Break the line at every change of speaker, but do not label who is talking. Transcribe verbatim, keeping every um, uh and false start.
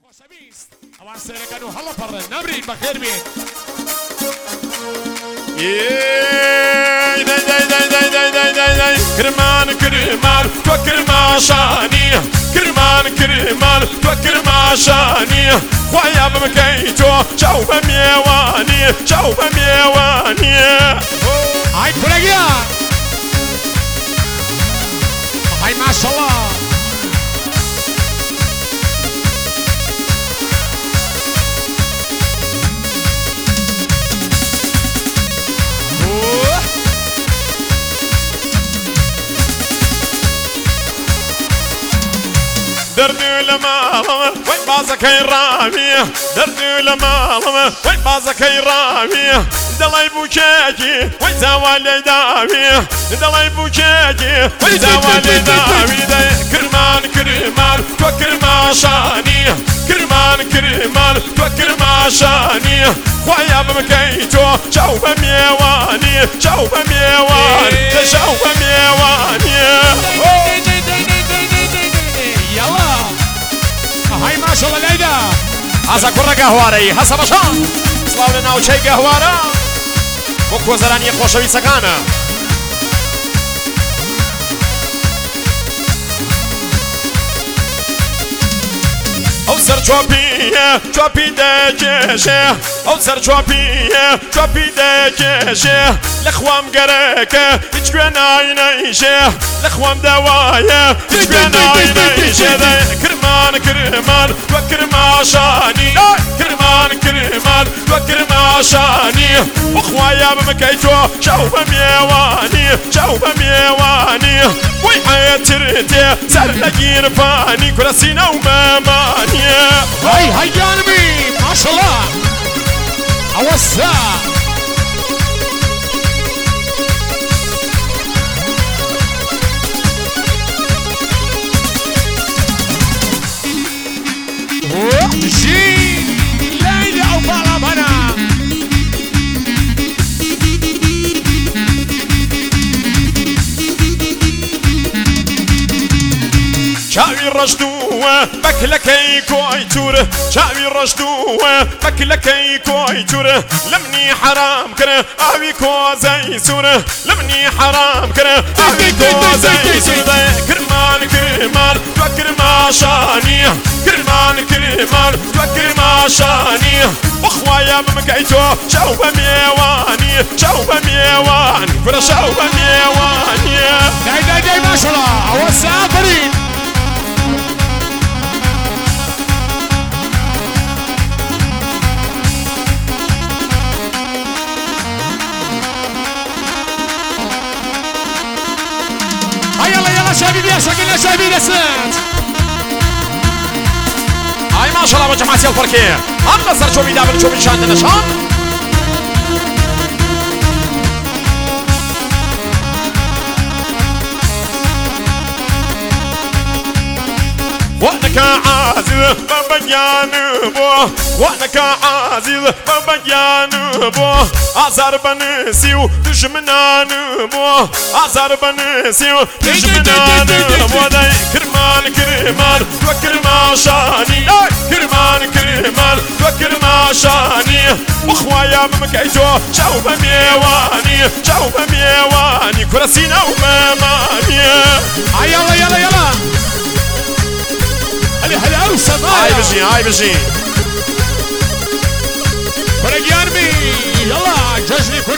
خۆشەویست ئەوان سێرەکەن و هەڵەپەڕن نەمرین بەخێر بێن
کرمان کرمان تۆ کرماشانی کرمان کرمان تۆ کرماشانی خوایە بمکەی تۆ چاو بە میێوانی چاو بە میێوانی
ئای کورەگیان ئای ماشەڵڵا
دردو لمالم وای بازەکەی ڕامی دردو لمالم وای بازەکەی ڕامی دڵی بووکێکی وای زاوا لێی داوی دڵی بووکێکی وای زاوا لێی داوی دەی کرمان کرمان تۆ کرماشانی کرمان کرمان تۆ کرماشانی خوایە بمکەی تۆ چاو بە میێوانی چاو بە میێوانی چاو بە میێوانی
هاي ما شاء الله ليدا
هذا كرة قهواري هسا بشان سلاو لنا وشي قهوارا وكو زراني خوشوي سكانا او سر چوبیه چوبی دکشه او سر چوبیه چوبی دکشه لخوام گرکه هیچ گناهی نیشه لخوام دوایه هیچ گناهی نیشه کرمان کرمان و کرماشانی کرمان کرمان و کرماشانی و خوایا بمکی تو چاو بمیوانی چاو بمیوانی وی حیاترتی سر لگیر فانی کرسینا و ممانی
هاي هاي جانبي ما شاء الله اوسع جي ليلى او بالابنا
چاوی ڕشتووە بەکلەکەی کۆی تورە چاوی ڕشتووە بەکلەکەی کۆی تورە لە منی حرام کرە ئاوی کۆزەی سوورە لە منی حرام کرە ئاوی کۆزەی سوورە کرمان کرمان تۆ کرماشانی کرمان کرمان تۆ کرماشانی بخوایە بمکەی تۆ چاو بە میێوانی چاو بە میێوانی کورە چاو بە میێوانی
داي داي داي ما شاء الله اوسع فريد شابي بيا شكلنا شابي نسات
هاي ما شاء الله بجماعة الفركية هم نصر شو بيدابر شو بيشان نشان وأنك عازل ببيان بو وأنك عازل ببيان بو أزار بنسيو دجمنان بو أزار بنسيو دجمنان بو داي كرمان كرمان وكرماشاني كرمان كرمان وكرماشاني وخوايا بمكيتو شاو بميواني شاو بميواني كرسينا وماماني
يلا يلا يلا هلا هلا اوسط
هاي بجي هاي بجي
فرق يارمي يلا جزني كل